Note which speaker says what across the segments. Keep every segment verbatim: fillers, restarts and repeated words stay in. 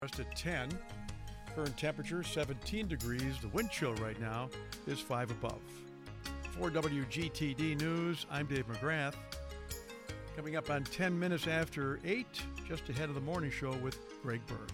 Speaker 1: Just at ten. Current temperature seventeen degrees. The wind chill right now is five above. For W G T D News, I'm Dave McGrath. Coming up on ten minutes after eight, just ahead of the morning show with Greg Berg.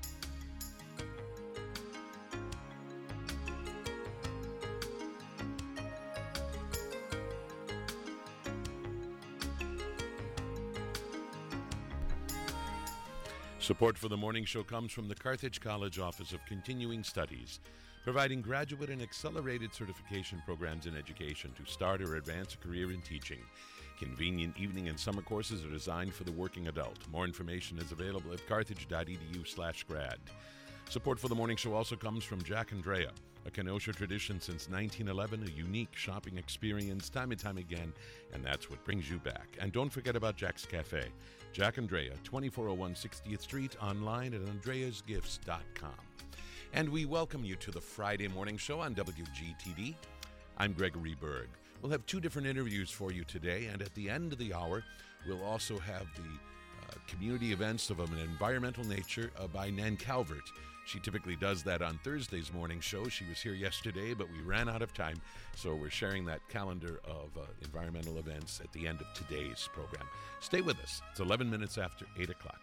Speaker 2: Support for the morning show comes from the Carthage College Office of Continuing Studies, providing graduate and accelerated certification programs in education to start or advance a career in teaching. Convenient evening and summer courses are designed for the working adult. More information is available at carthage.edu slash grad. Support for the morning show also comes from Jack and Drea, a Kenosha tradition since nineteen eleven, a unique shopping experience time and time again, and that's what brings you back. And don't forget about Jack's Cafe. Jack and Drea, twenty-four oh one sixtieth Street, online at andreas gifts dot com. And we welcome you to the Friday morning show on W G T D. I'm Gregory Berg. We'll have two different interviews for you today, and at the end of the hour, we'll also have the uh, community events of an environmental nature uh, by Nan Calvert. She typically does that on Thursday's morning show. She was here yesterday, but we ran out of time, so we're sharing that calendar of uh, environmental events at the end of today's program. Stay with us. It's eleven minutes after eight o'clock.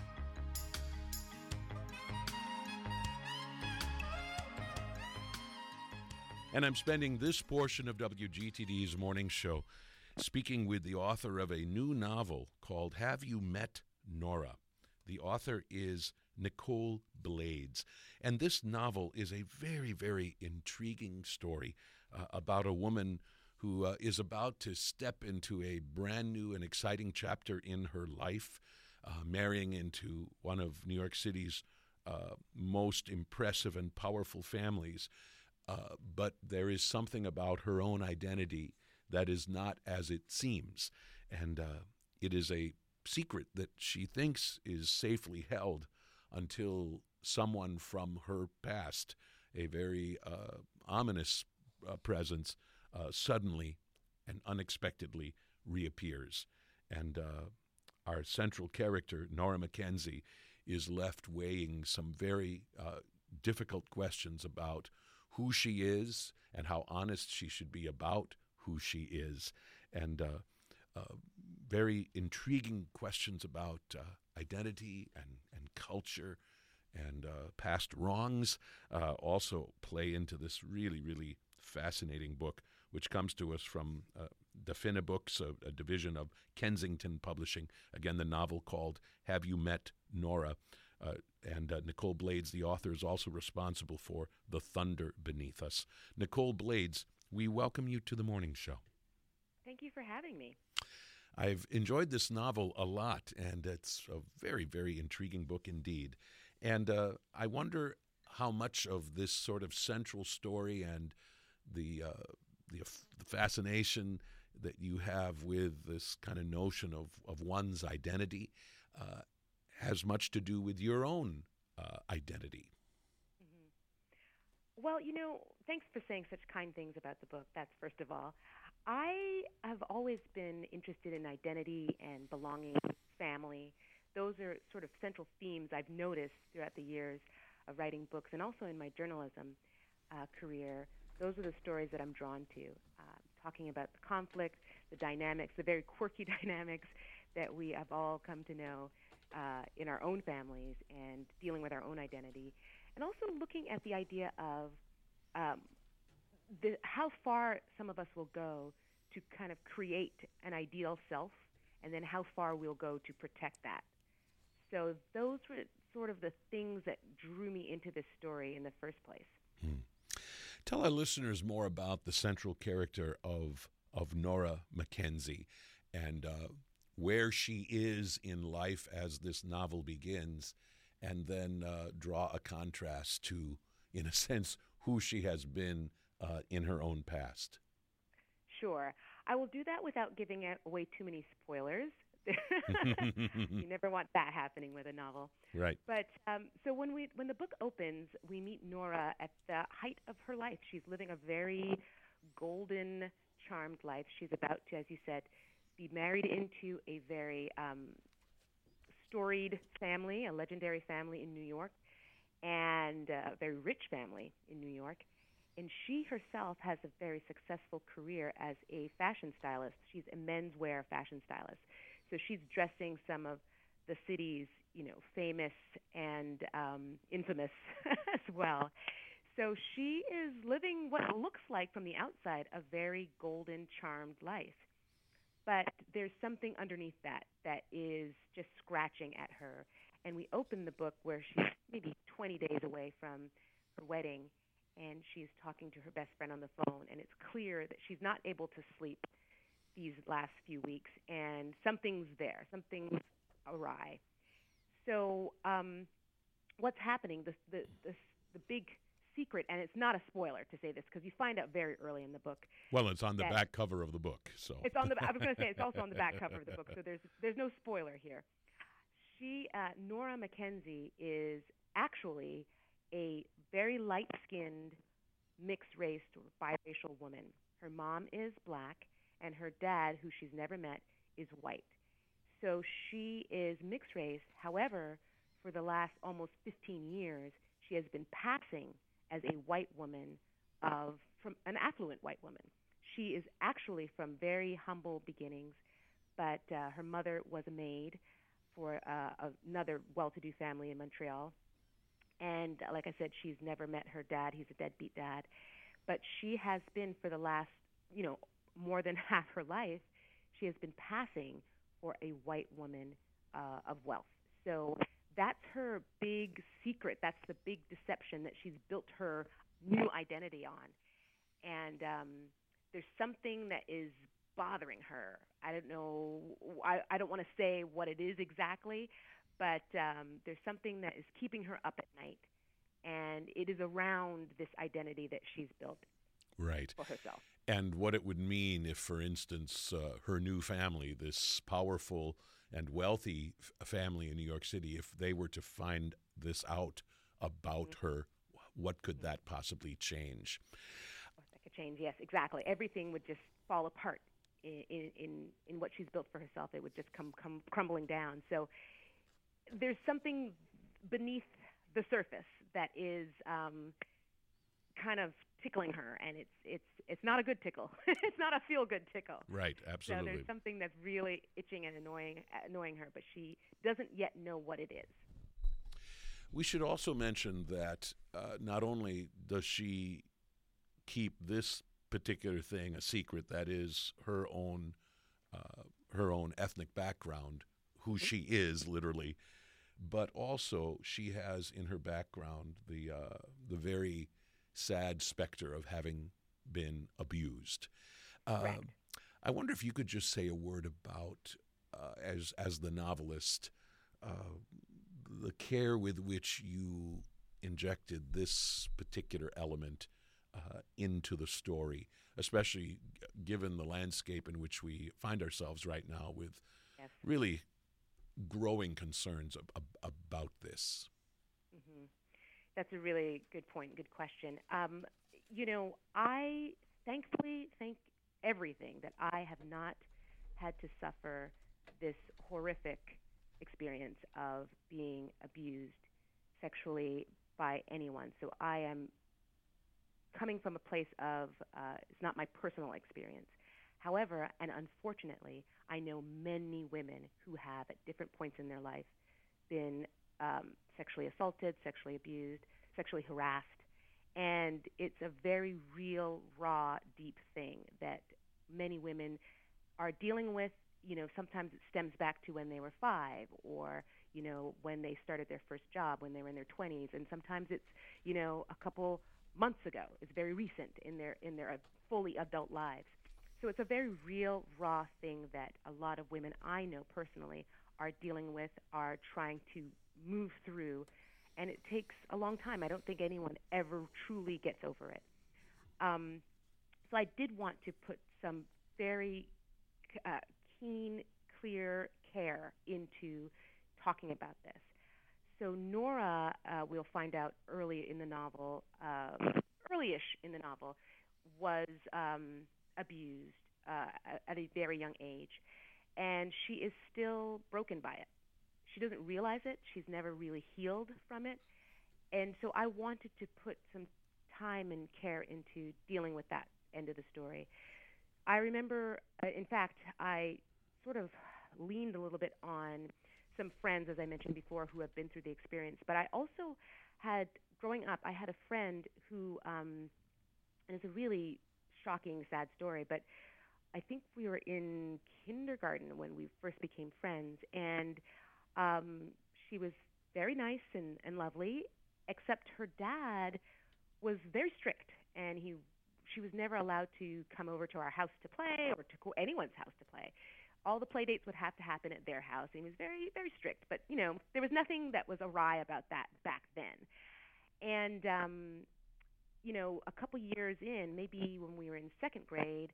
Speaker 2: And I'm spending this portion of W G T D's morning show speaking with the author of a new novel called Have You Met Nora? The author is Nicole Blades. And this novel is a very, very intriguing story uh, about a woman who uh, is about to step into a brand new and exciting chapter in her life, uh, marrying into one of New York City's uh, most impressive and powerful families. Uh, but there is something about her own identity that is not as it seems. And uh, it is a secret that she thinks is safely held until someone from her past, a very uh, ominous uh, presence, uh, suddenly and unexpectedly reappears. And uh, our central character, Nora Mackenzie, is left weighing some very uh, difficult questions about who she is and how honest she should be about who she is. And uh, Uh, very intriguing questions about uh, identity and, and culture and uh, past wrongs uh, also play into this really, really fascinating book, which comes to us from uh, Defina Books, a, a division of Kensington Publishing. Again, the novel called Have You Met Nora? Uh, and uh, Nicole Blades, the author, is also responsible for The Thunder Beneath Us. Nicole Blades, we welcome you to the morning show.
Speaker 3: Thank you for having me.
Speaker 2: I've enjoyed this novel a lot, and it's a very, very intriguing book indeed. And uh, I wonder how much of this sort of central story and the, uh, the the fascination that you have with this kind of notion of, of one's identity uh, has much to do with your own uh, identity.
Speaker 3: Mm-hmm. Well, you know, thanks for saying such kind things about the book. That's first of all. I have always been interested in identity and belonging, family. Those are sort of central themes I've noticed throughout the years of writing books, and also in my journalism uh, career. Those are the stories that I'm drawn to, uh, talking about the conflict, the dynamics, the very quirky dynamics that we have all come to know uh, in our own families, and dealing with our own identity, and also looking at the idea of um, The, how far some of us will go to kind of create an ideal self, and then how far we'll go to protect that. So those were sort of the things that drew me into this story in the first place.
Speaker 2: Hmm. Tell our listeners more about the central character of of Nora Mackenzie and uh, where she is in life as this novel begins, and then uh, draw a contrast to, in a sense, who she has been Uh, in her own past.
Speaker 3: Sure. I will do that without giving away too many spoilers. You never want that happening with a novel.
Speaker 2: Right.
Speaker 3: But um, so when we when the book opens, we meet Nora at the height of her life. She's living a very golden, charmed life. She's about to, as you said, be married into a very um, storied family, a legendary family in New York, and a very rich family in New York. And she herself has a very successful career as a fashion stylist. She's a menswear fashion stylist. So she's dressing some of the city's, you know, famous and um, infamous as well. So she is living what looks like from the outside a very golden, charmed life. But there's something underneath that that is just scratching at her. And we open the book where she's maybe twenty days away from her wedding, and she's talking to her best friend on the phone, and it's clear that she's not able to sleep these last few weeks, and something's there, something's awry. So um, what's happening, the, the, the, the big secret, and it's not a spoiler to say this because you find out very early in the book.
Speaker 2: Well, it's on the back cover of the book, so.
Speaker 3: It's on the, I was going to say it's also on the back cover of the book, so there's, there's no spoiler here. She, uh, Nora Mackenzie, is actually a very light-skinned, mixed-race or biracial woman. Her mom is black, and her dad, who she's never met, is white. So she is mixed-race. However, for the last almost fifteen years, she has been passing as a white woman of from an affluent white woman. She is actually from very humble beginnings, but uh, her mother was a maid for uh, another well-to-do family in Montreal. And uh, like I said, she's never met her dad. He's a deadbeat dad. But she has been, for the last, you know, more than half her life, she has been passing for a white woman uh, of wealth. So that's her big secret. That's the big deception that she's built her new identity on. And um, there's something that is bothering her. I don't know. I, I don't want to say what it is exactly, but um, there's something that is keeping her up at night, and it is around this identity that she's built
Speaker 2: right.
Speaker 3: for herself.
Speaker 2: And what it would mean if, for instance, uh, her new family, this powerful and wealthy f- family in New York City, if they were to find this out about mm-hmm. her, what could mm-hmm. that possibly change?
Speaker 3: What that could change, yes, exactly. Everything would just fall apart in in, in what she's built for herself. It would just come, come crumbling down. So there's something beneath the surface that is um, kind of tickling her, and it's it's it's not a good tickle. It's not a feel-good tickle.
Speaker 2: Right, absolutely.
Speaker 3: So there's something that's really itching and annoying annoying her, but she doesn't yet know what it is.
Speaker 2: We should also mention that uh, not only does she keep this particular thing a secret, that is her own uh, her own ethnic background, who she is literally, but also she has in her background the uh, the very sad specter of having been abused. Uh,
Speaker 3: right.
Speaker 2: I wonder if you could just say a word about, uh, as as the novelist, uh, the care with which you injected this particular element uh, into the story, especially given the landscape in which we find ourselves right now with
Speaker 3: yes.
Speaker 2: really growing concerns ab- ab- about this.
Speaker 3: Mm-hmm. That's a really good point, good question. Um, you know, I thankfully thank everything that I have not had to suffer this horrific experience of being abused sexually by anyone. So I am coming from a place of, uh, it's not my personal experience. However, and unfortunately, I know many women who have, at different points in their life, been um, sexually assaulted, sexually abused, sexually harassed. And it's a very real, raw, deep thing that many women are dealing with. You know, sometimes it stems back to when they were five, or, you know, when they started their first job, when they were in their twenties. And sometimes it's, you know, a couple months ago. It's very recent in their in their fully adult lives. So it's a very real, raw thing that a lot of women I know personally are dealing with, are trying to move through, and it takes a long time. I don't think anyone ever truly gets over it. Um, so I did want to put some very uh, keen, clear care into talking about this. So Nora, uh, we'll find out early in the novel, uh, early-ish in the novel, was um, abused uh, at a very young age, and she is still broken by it. she doesn't realize it. She's never really healed from it. And so I wanted to put some time and care into dealing with that end of the story. I remember, uh, in fact, I sort of leaned a little bit on some friends, as I mentioned before, who have been through the experience. But I also had, growing up, I had a friend who, um, and it's a really shocking, sad story, but I think we were in kindergarten when we first became friends, and um, she was very nice and, and lovely, except her dad was very strict, and he she was never allowed to come over to our house to play or to go anyone's house to play. All the play dates would have to happen at their house. And he was very, very strict. But, you know, there was nothing that was awry about that back then. And, um, you know, a couple years in, maybe when we were in second grade,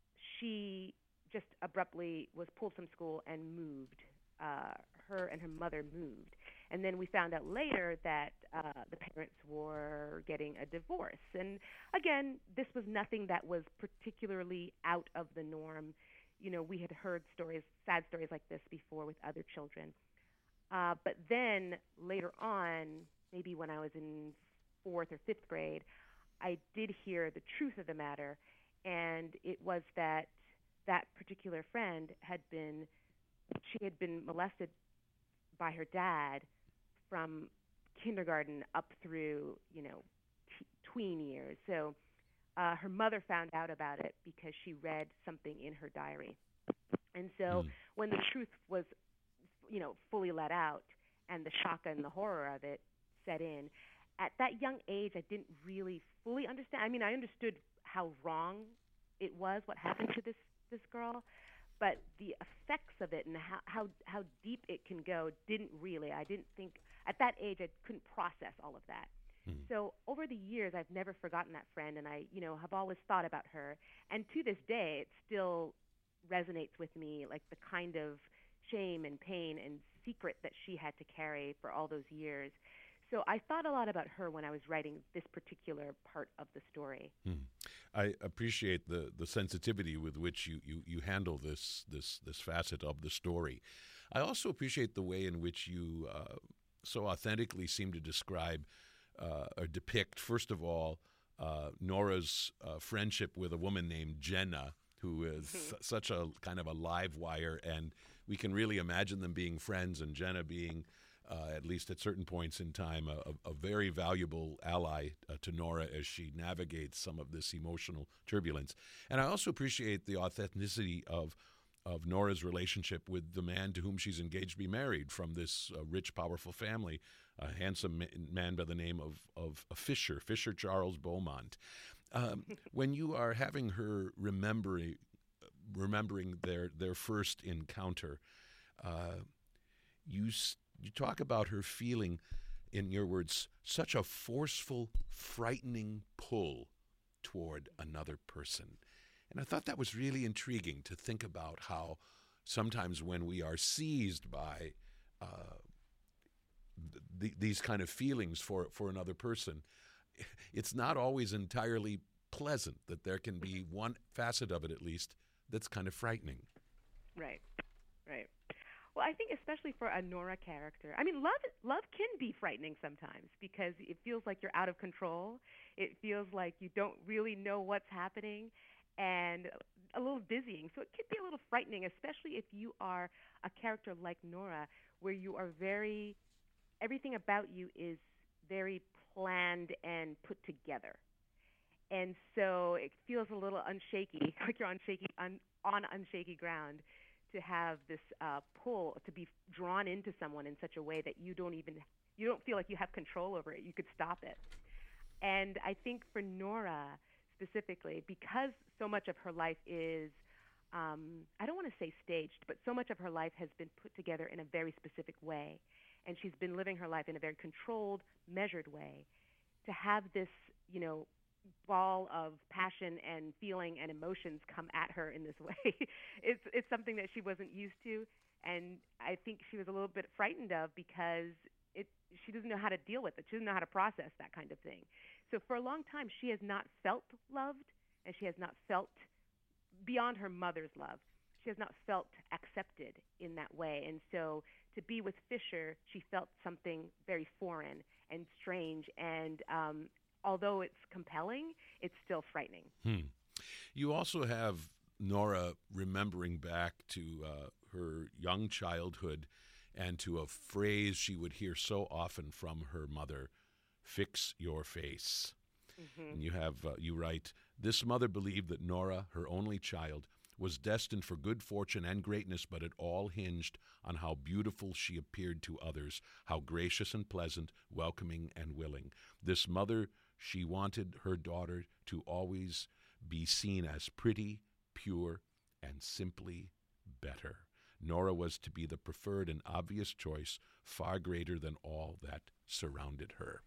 Speaker 3: she just abruptly was pulled from school and moved. Uh, her and her mother moved. And then we found out later that uh, the parents were getting a divorce. And again, this was nothing that was particularly out of the norm. You know, we had heard stories, sad stories like this before with other children. Uh, but then later on, maybe when I was in fourth or fifth grade, I did hear the truth of the matter. And it was that that particular friend had been, she had been molested by her dad from kindergarten up through, you know, t- tween years. So uh, her mother found out about it because she read something in her diary. And so
Speaker 2: Mm.
Speaker 3: when the truth was, you know, fully let out and the shock and the horror of it set in, at that young age, I didn't really fully understand. I mean, I understood how wrong it was, what happened to this, this girl, but the effects of it and how, how how deep it can go didn't really. I didn't think at that age I couldn't process all of that.
Speaker 2: Mm.
Speaker 3: So over the years, I've never forgotten that friend, and I, you know, have always thought about her. And to this day, it still resonates with me, like the kind of shame and pain and secret that she had to carry for all those years. So I thought a lot about her when I was writing this particular part of the story.
Speaker 2: Hmm. I appreciate the, the sensitivity with which you, you, you handle this, this this facet of the story. I also appreciate the way in which you uh, so authentically seem to describe uh, or depict, first of all, uh, Nora's uh, friendship with a woman named Jenna, who is
Speaker 3: Mm-hmm.
Speaker 2: s- such a kind of a live wire, and we can really imagine them being friends, and Jenna being Uh, at least at certain points in time, a, a very valuable ally uh, to Nora as she navigates some of this emotional turbulence. And I also appreciate the authenticity of of Nora's relationship with the man to whom she's engaged to be married from this uh, rich, powerful family, a handsome ma- man by the name of, of uh, Fisher, Fisher Charles Beaumont. Um, when you are having her remembering, remembering their, their first encounter, uh, you st- You talk about her feeling, in your words, such a forceful, frightening pull toward another person. And I thought that was really intriguing to think about how sometimes when we are seized by uh, th- these kind of feelings for, for another person, it's not always entirely pleasant, that there can be one facet of it at least that's kind of frightening.
Speaker 3: Right, right. Well, I think especially for a Nora character, I mean, love love can be frightening sometimes because it feels like you're out of control. It feels like you don't really know what's happening, and a little dizzying. So it could be a little frightening, especially if you are a character like Nora, where you are very, everything about you is very planned and put together. And so it feels a little unshaky, like you're on shaky on, on unshaky ground, to have this uh, pull, to be drawn into someone in such a way that you don't even, you don't feel like you have control over it. You could stop it. And I think for Nora specifically, because so much of her life is, um, I don't want to say staged, but so much of her life has been put together in a very specific way, and she's been living her life in a very controlled, measured way, to have this, you know, ball of passion and feeling and emotions come at her in this way, it's it's something that she wasn't used to, and I think she was a little bit frightened of because it she doesn't know how to deal with it. She doesn't know how to process that kind of thing. So for a long time, she has not felt loved, and she has not felt beyond her mother's love. She she has not felt accepted in that way. And so to be with Fisher, she felt something very foreign and strange. And um, although it's compelling, it's still frightening.
Speaker 2: Hmm. You also have Nora remembering back to uh, her young childhood and to a phrase she would hear so often from her mother, "Fix your face." Mm-hmm. And you have, uh, you write, "This mother believed that Nora, her only child, was destined for good fortune and greatness, but it all hinged on how beautiful she appeared to others, how gracious and pleasant, welcoming and willing. This mother, she wanted her daughter to always be seen as pretty, pure, and simply better. Nora was to be the preferred and obvious choice, far greater than all that surrounded her."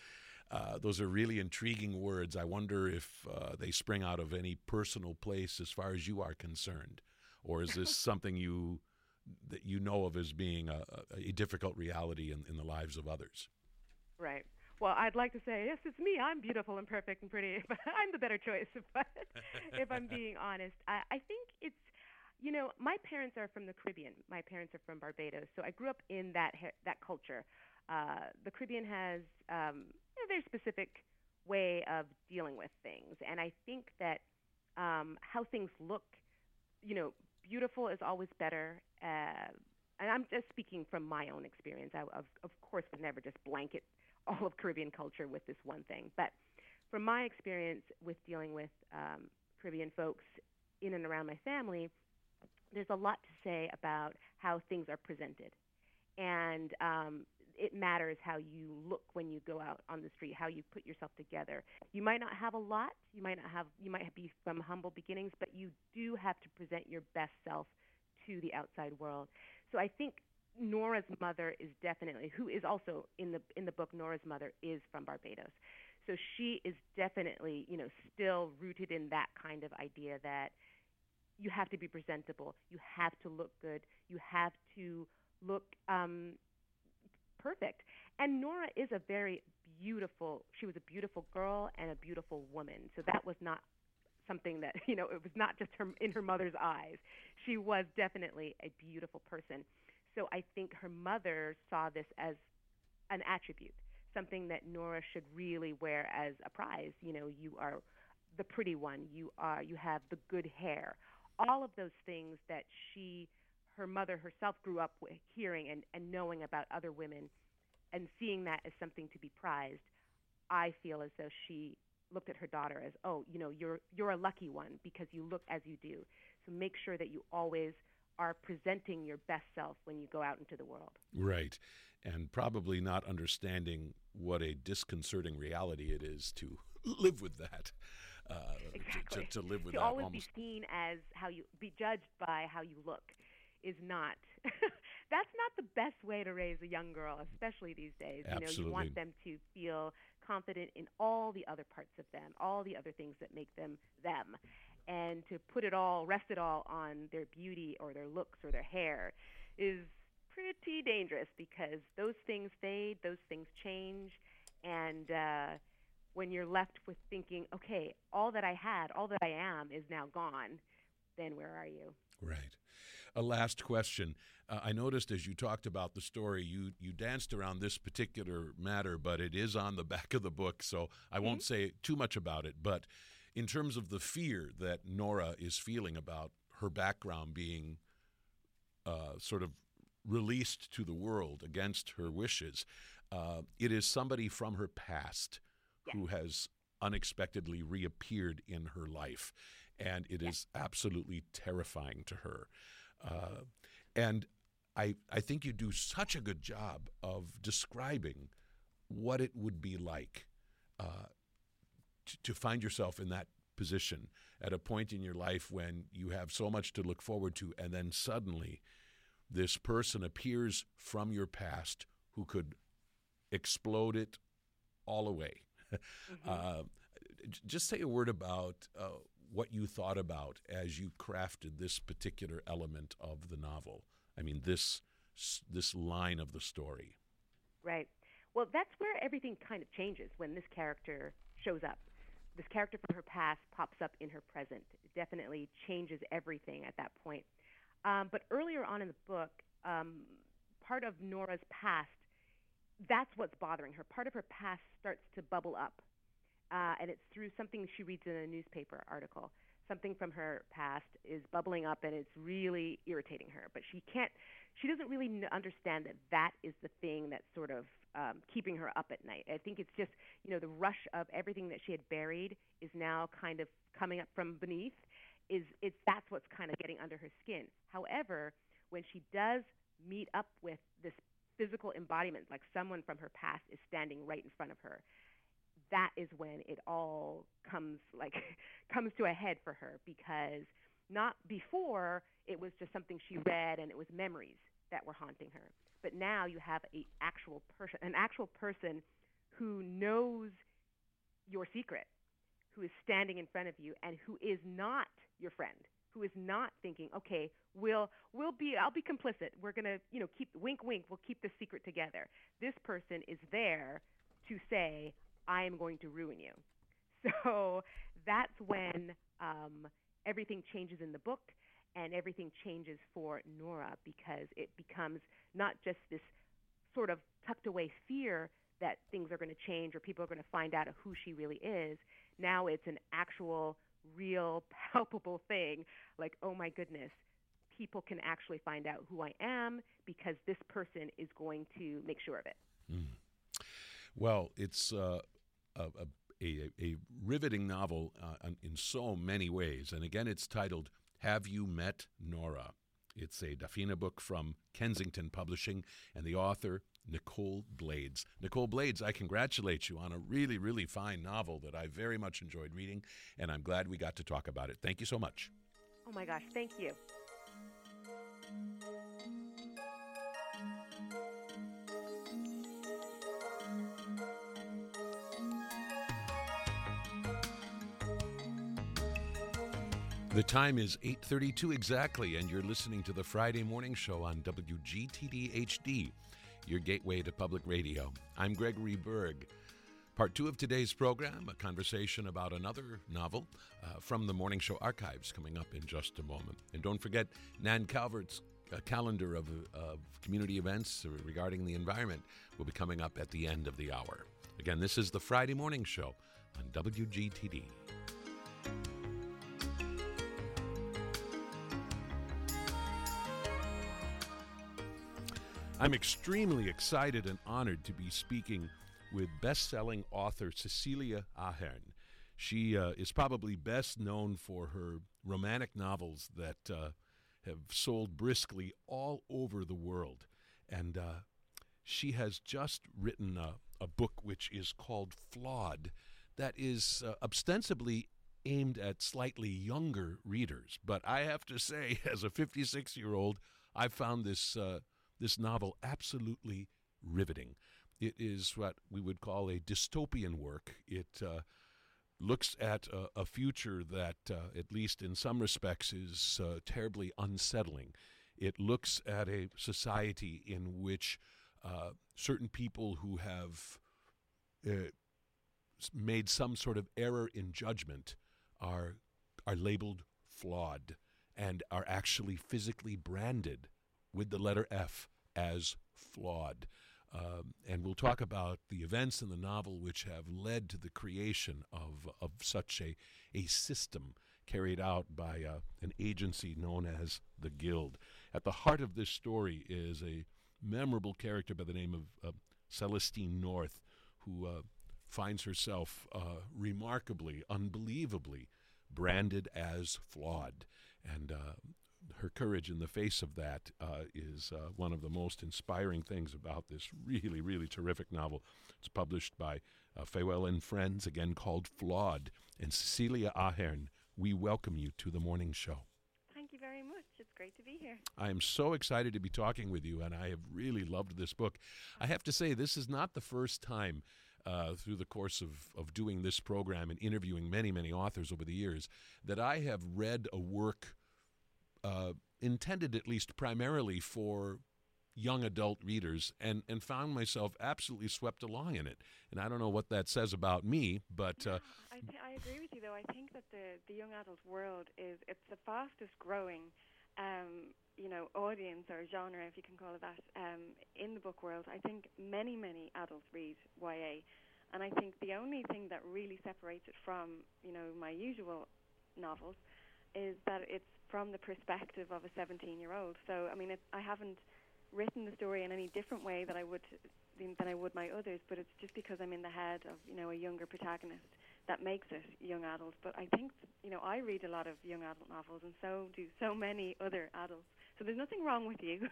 Speaker 2: Uh, those are really intriguing words. I wonder if uh, they spring out of any personal place as far as you are concerned, or is this something you that you know of as being a, a difficult reality in, in the lives of others?
Speaker 3: Right. Well, I'd like to say, yes, it's me. I'm beautiful and perfect and pretty, but I'm the better choice. But if I'm being honest, I, I think it's, you know, my parents are from the Caribbean. My parents are from Barbados, so I grew up in that that culture. Uh, the Caribbean has um, a very specific way of dealing with things, and I think that um, how things look, you know, beautiful is always better. Uh, and I'm just speaking from my own experience. I, of, of course, would never just blanket all of Caribbean culture with this one thing. But from my experience with dealing with um, Caribbean folks in and around my family, there's a lot to say about how things are presented. And um, it matters how you look when you go out on the street, how you put yourself together. You might not have a lot. You might not have. You might be from humble beginnings, but you do have to present your best self to the outside world. So I think Nora's mother is definitely, who is also in the in the book, Nora's mother is from Barbados. So she is definitely, you know, still rooted in that kind of idea that you have to be presentable, you have to look good, you have to look um, perfect. And Nora is a very beautiful, she was a beautiful girl and a beautiful woman. So that was not something that, you know, it was not just her in her mother's eyes. She was definitely a beautiful person. So I think her mother saw this as an attribute, something that Nora should really wear as a prize. You know, you are the pretty one, you are, you have the good hair. All of those things that she, her mother herself grew up with, hearing and, and knowing about other women and seeing that as something to be prized, I feel as though she looked at her daughter as, oh, you know, you're you're a lucky one because you look as you do. So make sure that you always are presenting your best self when you go out into the world.
Speaker 2: Right. And probably not understanding what a disconcerting reality it is to live with that. Uh,
Speaker 3: exactly.
Speaker 2: to, to, to live with
Speaker 3: to
Speaker 2: that
Speaker 3: always
Speaker 2: almost.
Speaker 3: be seen as how you, be judged by how you look is not, that's not the best way to raise a young girl, especially these days.
Speaker 2: Absolutely.
Speaker 3: You know, you want them to feel confident in all the other parts of them, all the other things that make them them. And to put it all, rest it all on their beauty or their looks or their hair is pretty dangerous because those things fade, those things change, and uh, when you're left with thinking, okay, all that I had, all that I am is now gone, then where are you?
Speaker 2: Right. A last question. Uh, I noticed as you talked about the story, you, you danced around this particular matter, but it is on the back of the book, so I mm-hmm. won't say too much about it. But in terms of the fear that Nora is feeling about her background being uh, sort of released to the world against her wishes, uh, it is somebody from her past
Speaker 3: yes.
Speaker 2: who has unexpectedly reappeared in her life, and it yes. is absolutely terrifying to her. Uh, and I, I think you do such a good job of describing what it would be like uh, t- to find yourself in that position at a point in your life when you have so much to look forward to, and then suddenly this person appears from your past who could explode it all away. Mm-hmm. uh, just say a word about uh, what you thought about as you crafted this particular element of the novel. I mean, this this line of the story.
Speaker 3: Right. Well, that's where everything kind of changes when this character shows up. This character from her past pops up in her present. It definitely changes everything at that point. Um, but earlier on in the book, um, part of Nora's past, that's what's bothering her. Part of her past starts to bubble up, uh, and it's through something she reads in a newspaper article. Something from her past is bubbling up, and it's really irritating her. But she can't, she doesn't really n- understand that that is the thing that's sort of um, keeping her up at night. I think it's just, you know, the rush of everything that she had buried is now kind of coming up from beneath. Is it's that's what's kind of getting under her skin. However, when she does meet up with this physical embodiment, like someone from her past is standing right in front of her, that is when it all comes like comes to a head for her, because not before it was just something she read and it was memories that were haunting her. But now you have a actual person, an actual person who knows your secret, who is standing in front of you and who is not your friend, who is not thinking, okay, we'll we'll be I'll be complicit. We're gonna, you know, keep wink wink, we'll keep the secret together. This person is there to say, I am going to ruin you. So that's when um, everything changes in the book, and everything changes for Nora, because it becomes not just this sort of tucked away fear that things are going to change or people are going to find out who she really is. Now it's an actual, real, palpable thing, like, oh my goodness, people can actually find out who I am because this person is going to make sure of it.
Speaker 2: Mm. Well, it's uh, a, a, a riveting novel uh, in so many ways. And again, it's titled Have You Met Nora? It's a Dafina book from Kensington Publishing, and the author, Nicole Blades. Nicole Blades, I congratulate you on a really, really fine novel that I very much enjoyed reading, and I'm glad we got to talk about it. Thank you so much.
Speaker 3: Oh my gosh, thank you.
Speaker 2: The time is eight thirty-two exactly, and you're listening to the Friday Morning Show on W G T D H D, your gateway to public radio. I'm Gregory Berg. Part two of today's program, a conversation about another novel uh, from the Morning Show archives, coming up in just a moment. And don't forget, Nan Calvert's uh, calendar of, of community events regarding the environment will be coming up at the end of the hour. Again, this is the Friday Morning Show on W G T D. I'm extremely excited and honored to be speaking with best-selling author Cecilia Ahern. She uh, is probably best known for her romantic novels that uh, have sold briskly all over the world. And uh, she has just written a, a book which is called Flawed, that is uh, ostensibly aimed at slightly younger readers. But I have to say, as a fifty-six-year-old, I found this uh, this novel absolutely riveting. It is what we would call a dystopian work. It uh, looks at a, a future that, uh, at least in some respects, is uh, terribly unsettling. It looks at a society in which uh, certain people who have uh, made some sort of error in judgment are are labeled flawed and are actually physically branded with the letter F as flawed. Um, and we'll talk about the events in the novel which have led to the creation of of such a, a system carried out by uh, an agency known as the Guild. At the heart of this story is a memorable character by the name of uh, Celestine North, who uh, finds herself uh, remarkably, unbelievably branded as flawed. And uh, her courage in the face of that uh, is uh, one of the most inspiring things about this really, really terrific novel. It's published by uh, Feiwel and Friends, again called Flawed. And Cecilia Ahern, we welcome you to the morning show.
Speaker 4: Thank you very much. It's great to be here.
Speaker 2: I am so excited to be talking with you, and I have really loved this book. I have to say, this is not the first time uh, through the course of, of doing this program and interviewing many, many authors over the years that I have read a work Uh, intended at least primarily for young adult readers and, and found myself absolutely swept along in it. And I don't know what that says about me, but... Uh,
Speaker 4: yeah, I, th- I agree with you, though. I think that the, the young adult world is, it's the fastest growing um, you know, audience or genre, if you can call it that, um, in the book world. I think many, many adults read Y A. And I think the only thing that really separates it from, you know, my usual novels is that it's from the perspective of a seventeen-year-old. So, I mean, it, I haven't written the story in any different way that I would than I would my others, but it's just because I'm in the head of, you know, a younger protagonist that makes it young adult. But I think, you know, I read a lot of young adult novels, and so do so many other adults. So there's nothing wrong with you.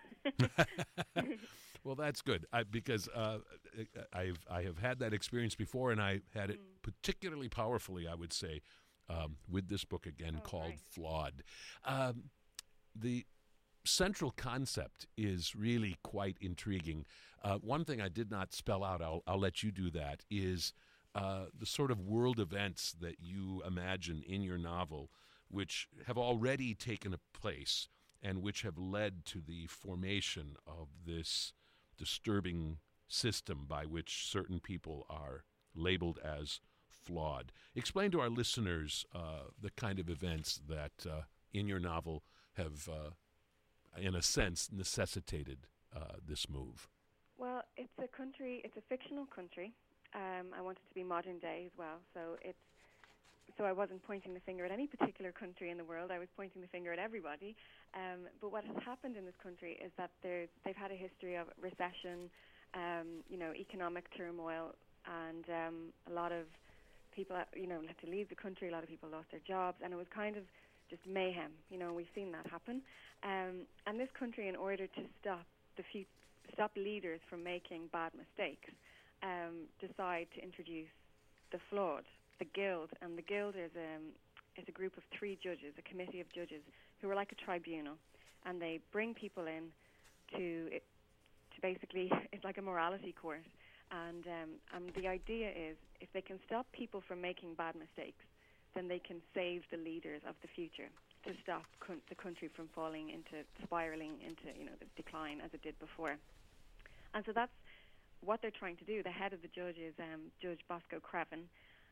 Speaker 2: Well, that's good, I, because uh, I've I have had that experience before, and I had it mm. particularly powerfully, I would say, um, with this book again oh, called right. Flawed. Um, the central concept is really quite intriguing. Uh, one thing I did not spell out, I'll, I'll let you do that, is uh, the sort of world events that you imagine in your novel, which have already taken a place and which have led to the formation of this disturbing system by which certain people are labeled as flawed. Explain to our listeners uh, the kind of events that uh, in your novel have, uh, in a sense, necessitated uh, this move.
Speaker 4: Well, it's a country, it's a fictional country. Um, I want it to be modern day as well, so it's So I wasn't pointing the finger at any particular country in the world. I was pointing the finger at everybody. Um, but what has happened in this country is that they've had a history of recession, um, you know, economic turmoil, and um, a lot of people, you know, had to leave the country. A lot of people lost their jobs, and it was kind of just mayhem. You know, we've seen that happen. Um, and this country, in order to stop the few, stop leaders from making bad mistakes, um, decide to introduce the flawed. The Guild, and the Guild is um, is a group of three judges, a committee of judges who are like a tribunal, and they bring people in to to basically it's like a morality court, and um, and the idea is if they can stop people from making bad mistakes, then they can save the leaders of the future to stop con- the country from falling into spiraling into you know the decline as it did before, and so that's what they're trying to do. The head of the judge is um, Judge Bosco Craven.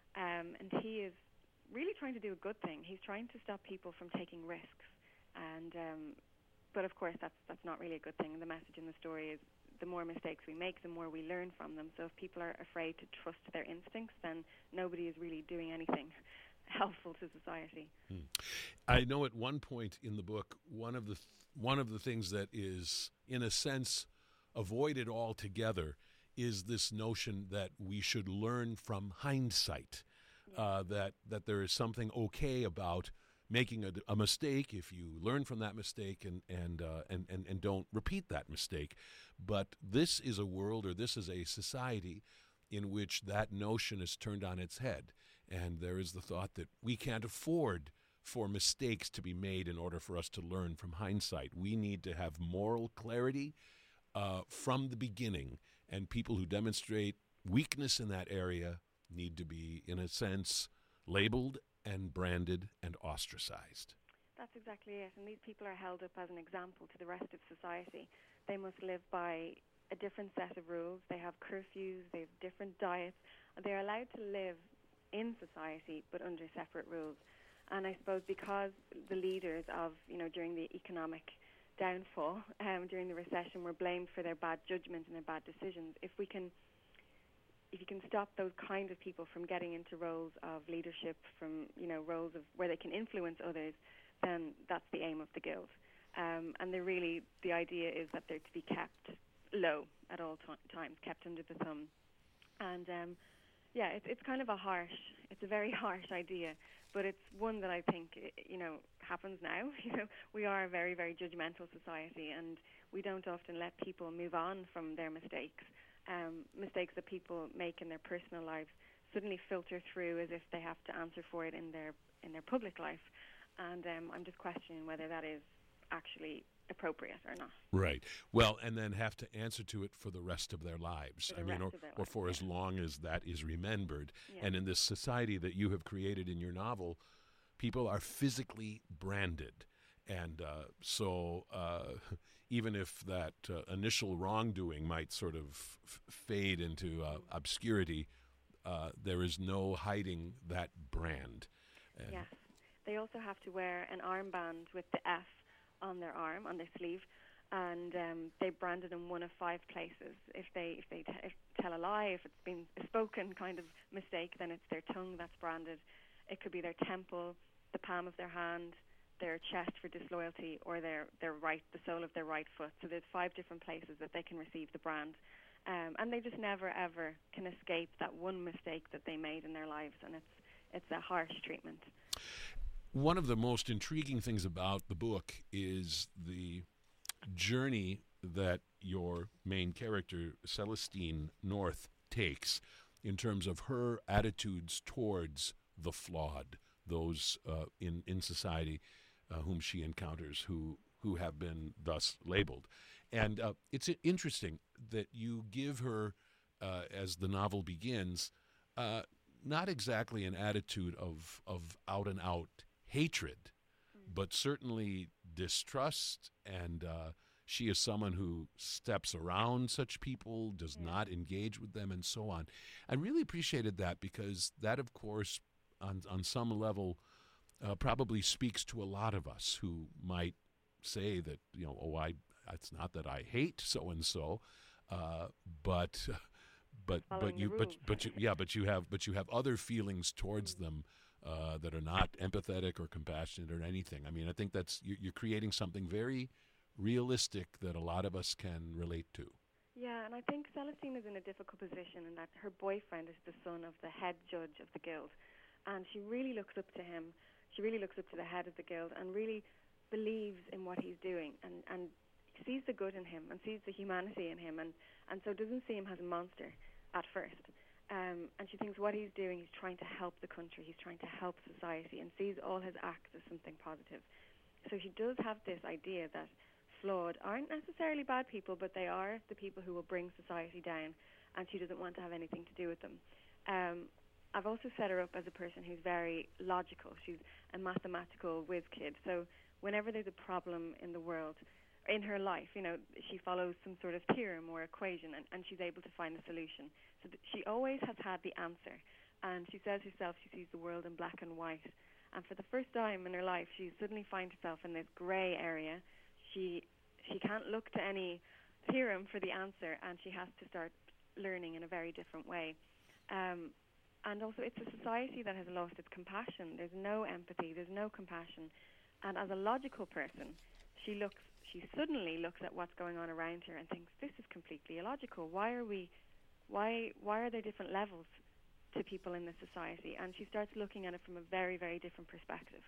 Speaker 4: Um, and he is really trying to do a good thing. He's trying to stop people from taking risks. And um, but of course, that's that's not really a good thing. The message in the story is the more mistakes we make, the more we learn from them. So if people are afraid to trust their instincts, then nobody is really doing anything helpful to society.
Speaker 2: Hmm. I know at one point in the book, one of the th- one of the things that is, in a sense, avoided altogether is this notion that we should learn from hindsight, yeah. uh, that that there is something okay about making a, a mistake if you learn from that mistake and and, uh, and and and don't repeat that mistake. But this is a world, or this is a society, in which that notion is turned on its head, and there is the thought that we can't afford for mistakes to be made in order for us to learn from hindsight. We need to have moral clarity uh, from the beginning. And people who demonstrate weakness in that area need to be, in a sense, labeled and branded and ostracized.
Speaker 4: That's exactly it. And these people are held up as an example to the rest of society. They must live by a different set of rules. They have curfews. They have different diets. They're allowed to live in society, but under separate rules. And I suppose because the leaders of, you know, during the economic downfall um, during the recession were blamed for their bad judgment and their bad decisions. If we can, if you can stop those kind of people from getting into roles of leadership, from you know roles of where they can influence others, then that's the aim of the Guild. Um, and they're really the idea is that they're to be kept low at all t- times, kept under the thumb. And um, yeah, it's it's kind of a harsh, it's a very harsh idea. But it's one that I think, you know, happens now. You know, we are a very, very judgmental society, and we don't often let people move on from their mistakes. Um, mistakes that people make in their personal lives suddenly filter through as if they have to answer for it in their in their public life. And um, I'm just questioning whether that is actually appropriate or not.
Speaker 2: Right. Well, and then have to answer to it for the rest of their lives.
Speaker 4: I
Speaker 2: mean, or, or for
Speaker 4: lives,
Speaker 2: as
Speaker 4: yeah.
Speaker 2: long as that is remembered.
Speaker 4: Yeah.
Speaker 2: And in this society that you have created in your novel, people are physically branded. And uh, so uh, even if that uh, initial wrongdoing might sort of f- fade into uh, obscurity, uh, there is no hiding that brand. And
Speaker 4: yes. They also have to wear an armband with the F on their arm, on their sleeve, and um, they branded in one of five places. If they if they t- if tell a lie, if it's been a spoken kind of mistake, then it's their tongue that's branded. It could be their temple, the palm of their hand, their chest for disloyalty, or their their right, the sole of their right foot. So there's five different places that they can receive the brand, um, and they just never ever can escape that one mistake that they made in their lives, and it's it's a harsh treatment.
Speaker 2: One of the most intriguing things about the book is the journey that your main character, Celestine North, takes in terms of her attitudes towards the flawed, those uh, in, in society uh, whom she encounters who, who have been thus labeled. And uh, it's interesting that you give her, uh, as the novel begins, uh, not exactly an attitude of, of out-and-out hatred, mm. but certainly distrust, and uh, she is someone who steps around such people, does yeah. not engage with them, and so on. I really appreciated that because that, of course, on, on some level, uh, probably speaks to a lot of us who might say that, you know, oh, I, it's not that I hate so-and-so, uh, but... But
Speaker 4: Following
Speaker 2: but you but but you, yeah but you have but you have other feelings towards mm. them uh, that are not empathetic or compassionate or anything. I mean, I think that's you're, you're creating something very realistic that a lot of us can relate to.
Speaker 4: Yeah, and I think Celestine is in a difficult position in that her boyfriend is the son of the head judge of the guild, and she really looks up to him. She really looks up to the head of the guild and really believes in what he's doing, and and sees the good in him and sees the humanity in him, and and so doesn't see him as a monster at first. Um, and she thinks what he's doing, he's trying to help the country, he's trying to help society, and sees all his acts as something positive. So she does have this idea that flawed aren't necessarily bad people, but they are the people who will bring society down, and she doesn't want to have anything to do with them. Um, I've also set her up as a person who's very logical. She's a mathematical whiz kid. So whenever there's a problem in the world, in her life, you know, she follows some sort of theorem or equation, and, and she's able to find the solution. So th- she always has had the answer, and she says herself she sees the world in black and white. And for the first time in her life, she suddenly finds herself in this grey area. She she can't look to any theorem for the answer, and she has to start learning in a very different way. Um, and also, it's a society that has lost its compassion. There's no empathy. There's no compassion. And as a logical person, she looks. She suddenly looks at what's going on around her and thinks, this is completely illogical. Why are we, why, why are there different levels to people in this society? And she starts looking at it from a very, very different perspective.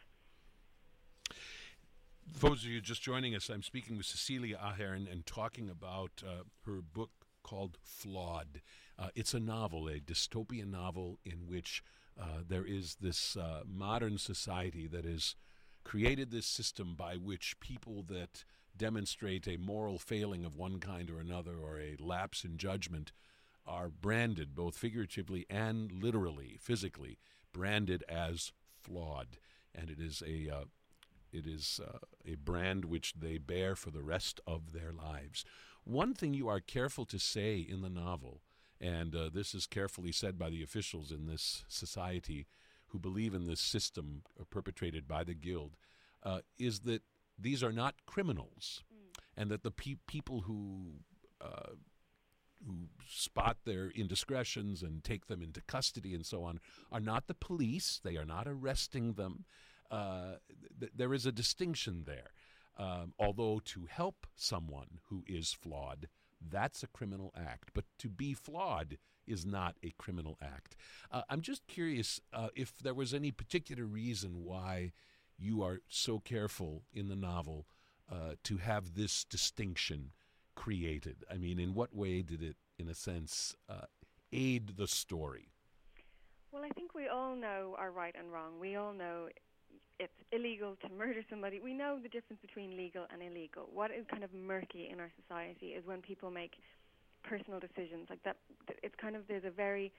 Speaker 2: For those of you just joining us, I'm speaking with Cecilia Ahern and talking about uh, her book called Flawed. Uh, it's a novel, a dystopian novel in which uh, there is this uh, modern society that has created this system by which people that demonstrate a moral failing of one kind or another or a lapse in judgment are branded, both figuratively and literally, physically, branded as flawed. And it is a uh, it is uh, a brand which they bear for the rest of their lives. One thing you are careful to say in the novel, and uh, this is carefully said by the officials in this society who believe in this system uh, perpetrated by the Guild, uh, is that these are not criminals, mm. and that the pe- people who uh, who spot their indiscretions and take them into custody and so on are not the police. They are not arresting them. Uh, th- there is a distinction there. Um, although to help someone who is flawed, that's a criminal act. But to be flawed is not a criminal act. Uh, I'm just curious uh, if there was any particular reason why you are so careful in the novel uh, to have this distinction created. I mean, in what way did it, in a sense, uh, aid the story?
Speaker 4: Well, I think we all know our right and wrong. We all know it's illegal to murder somebody. We know the difference between legal and illegal. What is kind of murky in our society is when people make personal decisions like that. It's kind of, there's a very,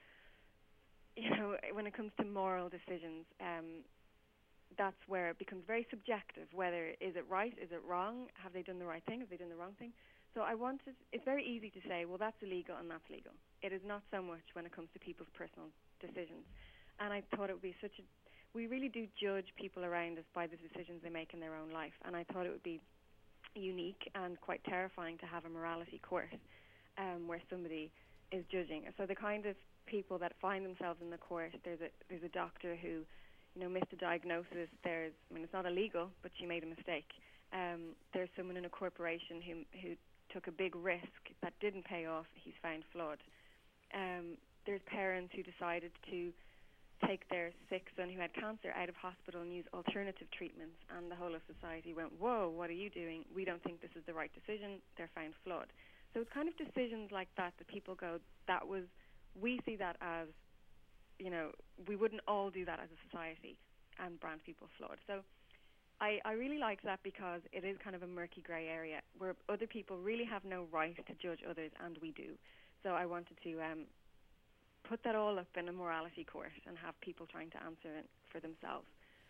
Speaker 4: you know, when it comes to moral decisions, um, that's where it becomes very subjective. Whether is it right, is it wrong, have they done the right thing, have they done the wrong thing? So I wanted, it's very easy to say, well, that's illegal and that's legal. It is not so much when it comes to people's personal decisions. And I thought it would be such a, we really do judge people around us by the decisions they make in their own life. And I thought it would be unique and quite terrifying to have a morality court um, where somebody is judging. So the kind of people that find themselves in the court, there's a there's a doctor who, you know, missed a diagnosis. There's, I mean, it's not illegal, but she made a mistake. Um, there's someone in a corporation who who took a big risk that didn't pay off. He's found flawed. Um, there's parents who decided to take their sick son who had cancer out of hospital and use alternative treatments, and the whole of society went, whoa, what are you doing? We don't think this is the right decision. They're found flawed. So it's kind of decisions like that that people go, that was, we see that as, you know, we wouldn't all do that as a society and brand people flawed. So I, I really like that because it is kind of a murky grey area where other people really have no right to judge others, and we do. So I wanted to um, put that all up in a morality court and have people trying to answer it for themselves.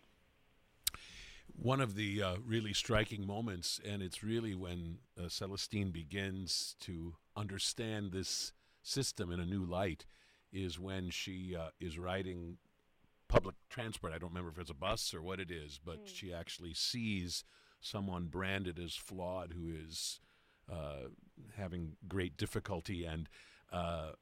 Speaker 2: One of the uh, really striking moments, and it's really when uh, Celestine begins to understand this system in a new light, is when she uh, is riding public transport. I don't remember if it's a bus or what it is, but mm. she actually sees someone branded as flawed who is uh, having great difficulty and uh,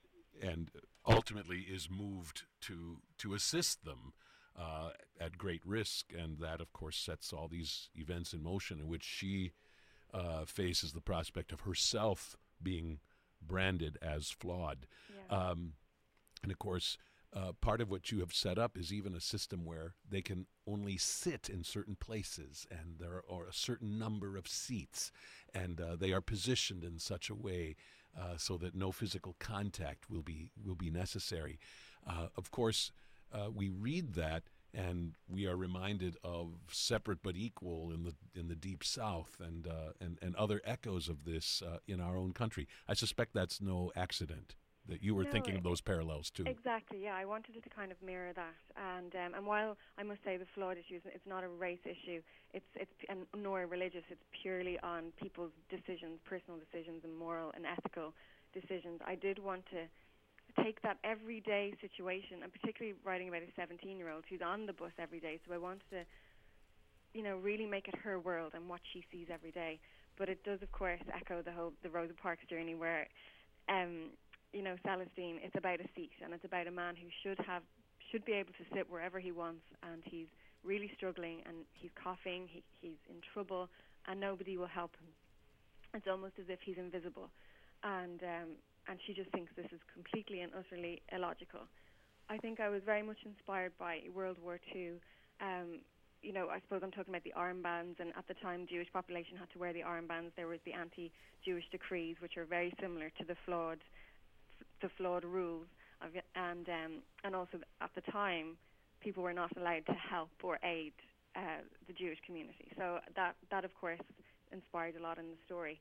Speaker 2: and ultimately is moved to to assist them uh, at great risk, and that of course sets all these events in motion in which she uh, faces the prospect of herself being branded as flawed.
Speaker 4: Yeah.
Speaker 2: Um, and of course, uh, part of what you have set up is even a system where they can only sit in certain places, and there are a certain number of seats, and uh, they are positioned in such a way uh, so that no physical contact will be will be necessary. Uh, of course, uh, we read that, and we are reminded of Separate but Equal in the in the Deep South, and uh, and and other echoes of this uh, in our own country. I suspect that's no accident that you were
Speaker 4: no,
Speaker 2: thinking of those parallels too.
Speaker 4: Exactly, yeah. I wanted it to kind of mirror that, and um, and while I must say the flawed issue, it's not a race issue. It's it's and nor religious. It's purely on people's decisions, personal decisions, and moral and ethical decisions. I did want to take that everyday situation, and particularly writing about a seventeen-year-old who's on the bus every day. So I wanted to, you know, really make it her world and what she sees every day. But it does, of course, echo the whole the Rosa Parks journey, where, um, you know, Celestine, it's about a seat, and it's about a man who should have should be able to sit wherever he wants, and he's really struggling, and he's coughing, he, he's in trouble, and nobody will help him. It's almost as if he's invisible, and um, and she just thinks this is completely and utterly illogical. I think I was very much inspired by World War Two. Um, you know, I suppose I'm talking about the armbands, and at the time, Jewish population had to wear the armbands. There was the anti-Jewish decrees, which are very similar to the flawed, the flawed rules, of, and um, and also at the time, people were not allowed to help or aid uh, the Jewish community. So that that of course inspired a lot in the story.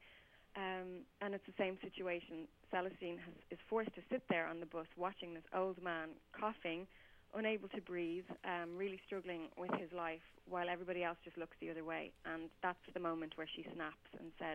Speaker 4: Um, and it's the same situation. Celestine has, is forced to sit there on the bus watching this old man coughing, unable to breathe, um, really struggling with his life, while everybody else just looks the other way. And that's the moment where she snaps and said,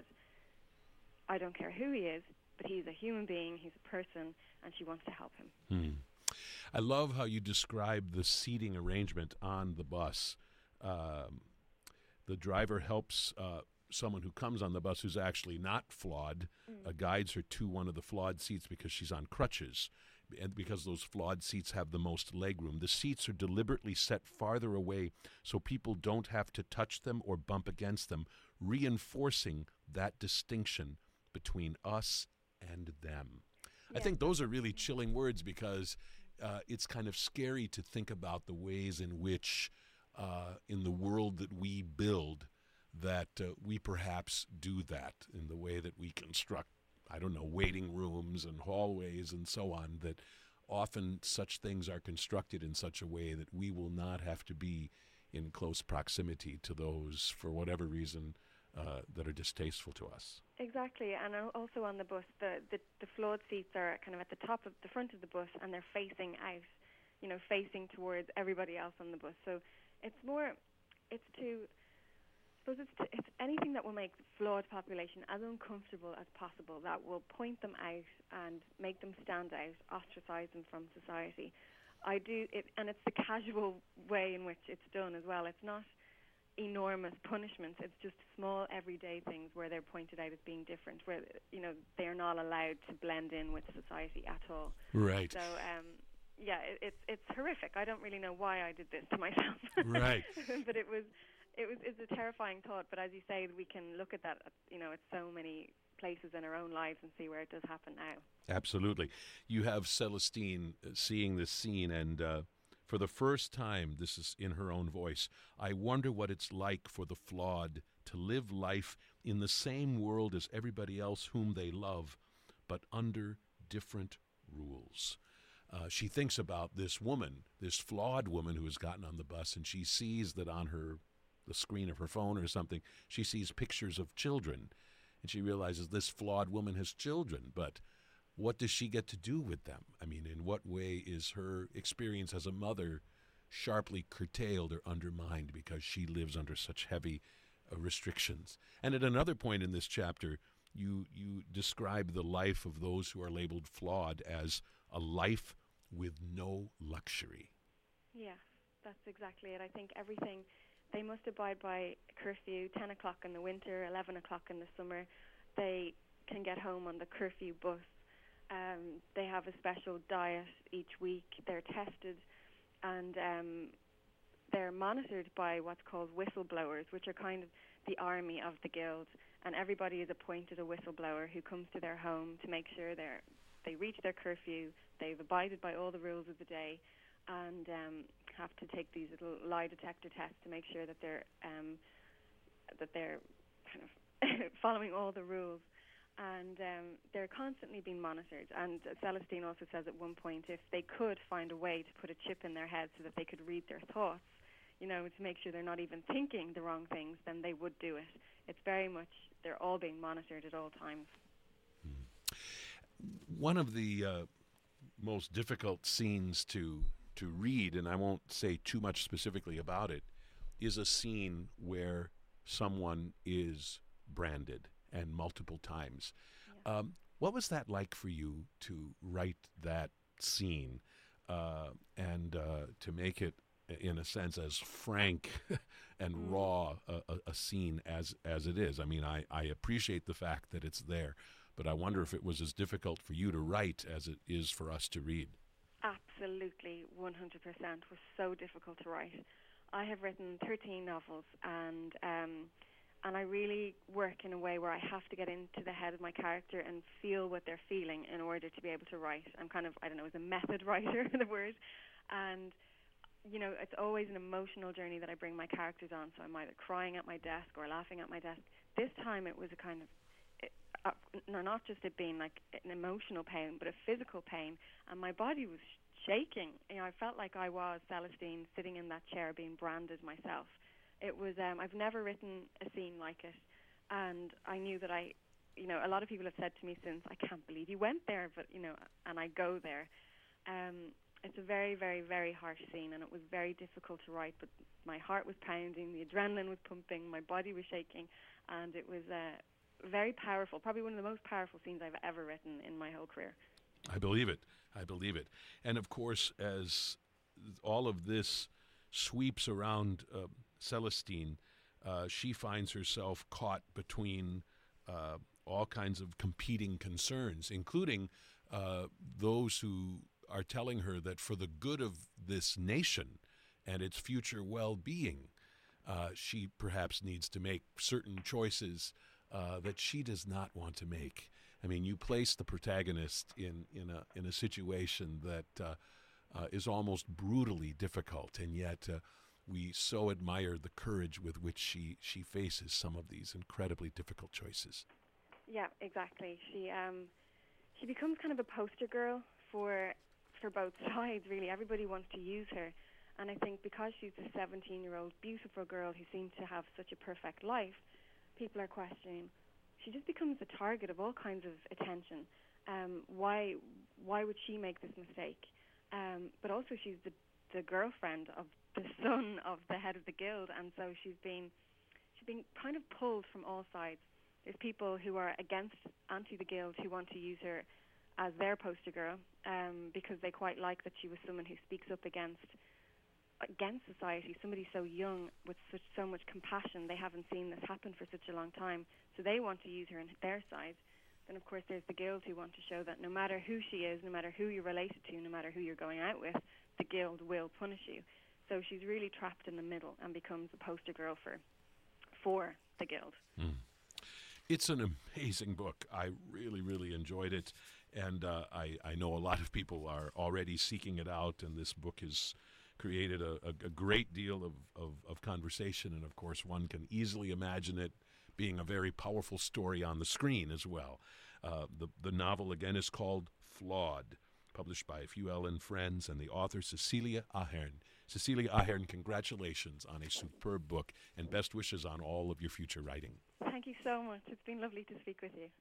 Speaker 4: I don't care who he is, but he's a human being, he's a person, and she wants to help him.
Speaker 2: Hmm. I love how you describe the seating arrangement on the bus. Um, the driver helps uh, someone who comes on the bus who's actually not flawed, mm. uh, guides her to one of the flawed seats because she's on crutches, and because those flawed seats have the most legroom. The seats are deliberately set farther away so people don't have to touch them or bump against them, reinforcing that distinction between us and them. Yeah. I think those are really chilling words, because uh, it's kind of scary to think about the ways in which uh, in the world that we build that uh, we perhaps do that, in the way that we construct, I don't know, waiting rooms and hallways and so on, that often such things are constructed in such a way that we will not have to be in close proximity to those, for whatever reason, uh, that are distasteful to us.
Speaker 4: Exactly, and also on the bus, the, the, the flawed seats are kind of at the top of the front of the bus, and they're facing out, you know, facing towards everybody else on the bus. So it's more, it's to... suppose it's, t- it's anything that will make the flawed population as uncomfortable as possible, that will point them out and make them stand out, ostracize them from society. I do it, and it's the casual way in which it's done as well. It's not, enormous punishments. It's just small everyday things where they're pointed out as being different, where, you know, they're not allowed to blend in with society at all.
Speaker 2: Right.
Speaker 4: So, um, yeah, it, it's it's horrific. I don't really know why I did this to myself.
Speaker 2: Right.
Speaker 4: But it was it was it's a terrifying thought. But as you say, we can look at that, you know, at so many places in our own lives and see where it does happen now.
Speaker 2: Absolutely. You have Celestine uh, seeing this scene, and uh, for the first time, this is in her own voice, I wonder what it's like for the flawed to live life in the same world as everybody else whom they love, but under different rules. Uh, she thinks about this woman, this flawed woman who has gotten on the bus, and she sees that on her the screen of her phone or something, she sees pictures of children. And she realizes this flawed woman has children, but what does she get to do with them? I mean, in what way is her experience as a mother sharply curtailed or undermined because she lives under such heavy uh, restrictions? And at another point in this chapter, you you describe the life of those who are labeled flawed as a life with no luxury.
Speaker 4: Yeah, that's exactly it. I think everything, they must abide by curfew, ten o'clock in the winter, eleven o'clock in the summer. They can get home on the curfew bus. Um, they have a special diet each week. They're tested, and um, they're monitored by what's called whistleblowers, which are kind of the army of the guild. And everybody is appointed a whistleblower who comes to their home to make sure they're, they reach their curfew, they've abided by all the rules of the day, and um, have to take these little lie detector tests to make sure that they're um, that they're kind of following all the rules. And um, they're constantly being monitored. And uh, Celestine also says at one point, if they could find a way to put a chip in their head so that they could read their thoughts, you know, to make sure they're not even thinking the wrong things, then they would do it. It's very much, they're all being monitored at all times.
Speaker 2: One of the uh, most difficult scenes to to read, and I won't say too much specifically about it, is a scene where someone is branded, and multiple times. Yeah. Um, what was that like for you to write that scene uh, and uh, to make it, in a sense, as frank and mm. raw a, a, a scene as as it is? I mean, I, I appreciate the fact that it's there, but I wonder if it was as difficult for you to write as it is for us to read.
Speaker 4: Absolutely, one hundred percent. Was so difficult to write. I have written thirteen novels, and um, and I really work in a way where I have to get into the head of my character and feel what they're feeling in order to be able to write. I'm kind of, I don't know, as a method writer, the word. And, you know, it's always an emotional journey that I bring my characters on. So I'm either crying at my desk or laughing at my desk. This time it was a kind of, it, uh, no, not just it being like an emotional pain, but a physical pain. And my body was shaking. You know, I felt like I was Celestine sitting in that chair being branded myself. It was, um, I've never written a scene like it, and I knew that I, you know, a lot of people have said to me since, I can't believe you went there, but, you know, and I go there. Um, it's a very, very, very harsh scene, and it was very difficult to write, but my heart was pounding, the adrenaline was pumping, my body was shaking, and it was uh, very powerful, probably one of the most powerful scenes I've ever written in my whole career.
Speaker 2: I believe it. I believe it. And, of course, as all of this sweeps around uh, Celestine, uh, she finds herself caught between uh, all kinds of competing concerns, including uh, those who are telling her that for the good of this nation and its future well-being, uh, she perhaps needs to make certain choices uh, that she does not want to make. I mean, you place the protagonist in, in, a, in a situation that uh, uh, is almost brutally difficult, and yet uh, we so admire the courage with which she, she faces some of these incredibly difficult choices.
Speaker 4: Yeah, exactly. She um, she becomes kind of a poster girl for for both sides, really. Everybody wants to use her. And I think because she's a seventeen-year-old beautiful girl who seems to have such a perfect life, people are questioning. She just becomes a target of all kinds of attention. Um, why why would she make this mistake? Um, but also she's the, the girlfriend of the son of the head of the guild, and so she's been she's been kind of pulled from all sides. There's people who are against anti the guild who want to use her as their poster girl um, because they quite like that she was someone who speaks up against against society, somebody so young with such so much compassion. They haven't seen this happen for such a long time, so they want to use her in their side. Then, of course, there's the guild who want to show that no matter who she is, no matter who you're related to, no matter who you're going out with, the guild will punish you. So she's really trapped in the middle and becomes a poster girl for for the guild.
Speaker 2: Mm. It's an amazing book. I really, really enjoyed it. And uh, I, I know a lot of people are already seeking it out, and this book has created a, a, a great deal of, of, of conversation. And, of course, one can easily imagine it being a very powerful story on the screen as well. Uh, the, the novel, again, is called Flawed, published by Fuel and Friends, and the author, Cecilia Ahern. Cecilia Ahern, congratulations on a superb book, and best wishes on all of your future writing.
Speaker 4: Thank you so much. It's been lovely to speak with you.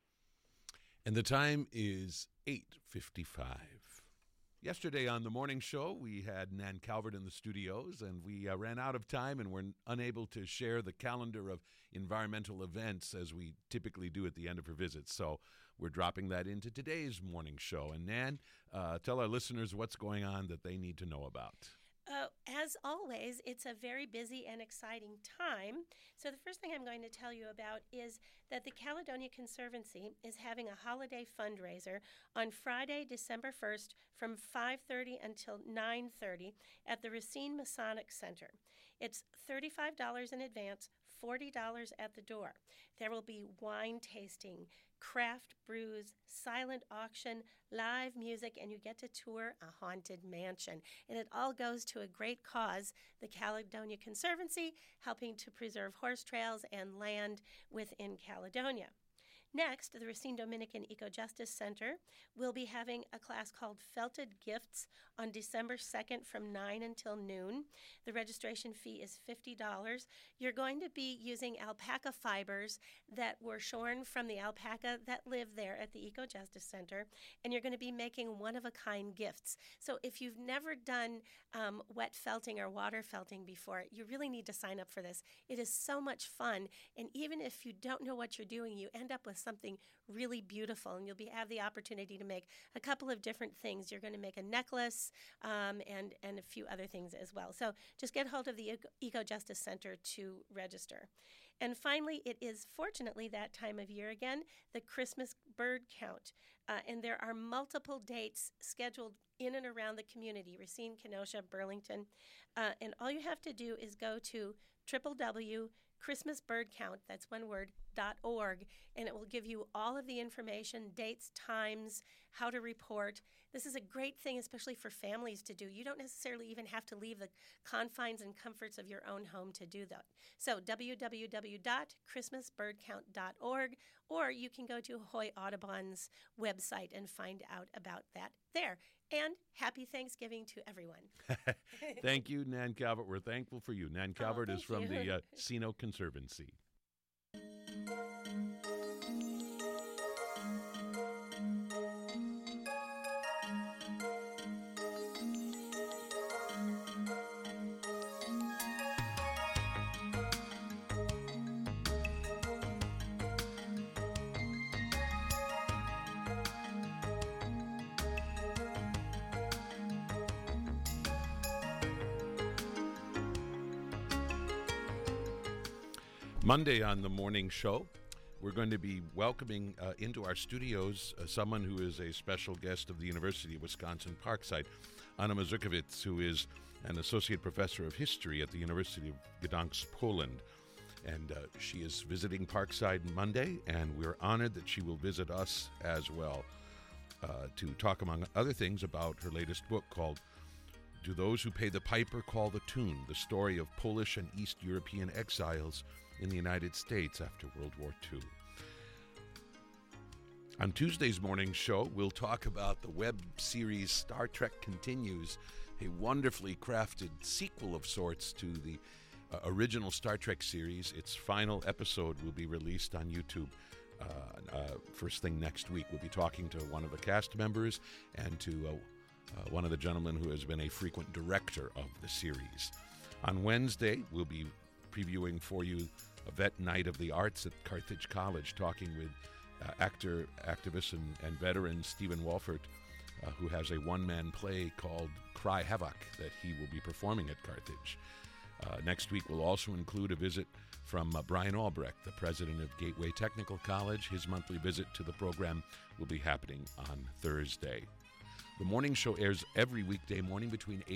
Speaker 2: And the time is eight fifty-five. Yesterday on the morning show, we had Nan Calvert in the studios, and we uh, ran out of time and were n- unable to share the calendar of environmental events as we typically do at the end of her visits. So we're dropping that into today's morning show. And Nan, uh, tell our listeners what's going on that they need to know about.
Speaker 5: Uh, as always, it's a very busy and exciting time. So the first thing I'm going to tell you about is that the Caledonia Conservancy is having a holiday fundraiser on Friday, December first from five thirty until nine thirty at the Racine Masonic Center. It's thirty-five dollars in advance, forty dollars at the door. There will be wine tasting, craft brews, silent auction, live music, and you get to tour a haunted mansion. And it all goes to a great cause, the Caledonia Conservancy, helping to preserve horse trails and land within Caledonia. Next, the Racine Dominican Eco-Justice Center will be having a class called Felted Gifts on December second from nine until noon. The registration fee is fifty dollars. You're going to be using alpaca fibers that were shorn from the alpaca that live there at the Eco-Justice Center, and you're going to be making one-of-a-kind gifts. So if you've never done um, wet felting or water felting before, you really need to sign up for this. It is so much fun, and even if you don't know what you're doing, you end up with something really beautiful, and you'll be have the opportunity to make a couple of different things. You're going to make a necklace um, and, and a few other things as well. So just get hold of the Eco-Justice Center to register. And finally, it is fortunately that time of year again, the Christmas bird count. Uh, and there are multiple dates scheduled in and around the community, Racine, Kenosha, Burlington. Uh, and all you have to do is go to w w w dot christmas bird count, that's one word, dot org, and it will give you all of the information, dates, times, how to report. This is a great thing, especially for families to do. You don't necessarily even have to leave the confines and comforts of your own home to do that. So w w w dot christmas bird count dot org, or you can go to Hoy Audubon's website and find out about that there. And happy Thanksgiving to everyone.
Speaker 2: Thank you, Nan Calvert. We're thankful for you. Nan Calvert
Speaker 5: oh,
Speaker 2: is from
Speaker 5: you.
Speaker 2: the uh, Sino Conservancy. Monday on the morning show, we're going to be welcoming uh, into our studios uh, someone who is a special guest of the University of Wisconsin Parkside, Anna Mazurkiewicz, who is an associate professor of history at the University of Gdansk, Poland. And uh, she is visiting Parkside Monday, and we're honored that she will visit us as well uh, to talk, among other things, about her latest book called Do Those Who Pay the Piper Call the Tune? The Story of Polish and East European Exiles in the United States after World War Two. On Tuesday's morning show, we'll talk about the web series Star Trek Continues, a wonderfully crafted sequel of sorts to the uh, original Star Trek series. Its final episode will be released on YouTube uh, uh, first thing next week. We'll be talking to one of the cast members and to uh, uh, one of the gentlemen who has been a frequent director of the series. On Wednesday, we'll be previewing for you a Vet Night of the Arts at Carthage College, talking with uh, actor, activist, and, and veteran Stephen Wolfert uh, who has a one-man play called Cry Havoc that he will be performing at Carthage. Uh, next week will also include a visit from uh, Brian Albrecht, the president of Gateway Technical College. His monthly visit to the program will be happening on Thursday. The morning show airs every weekday morning between eight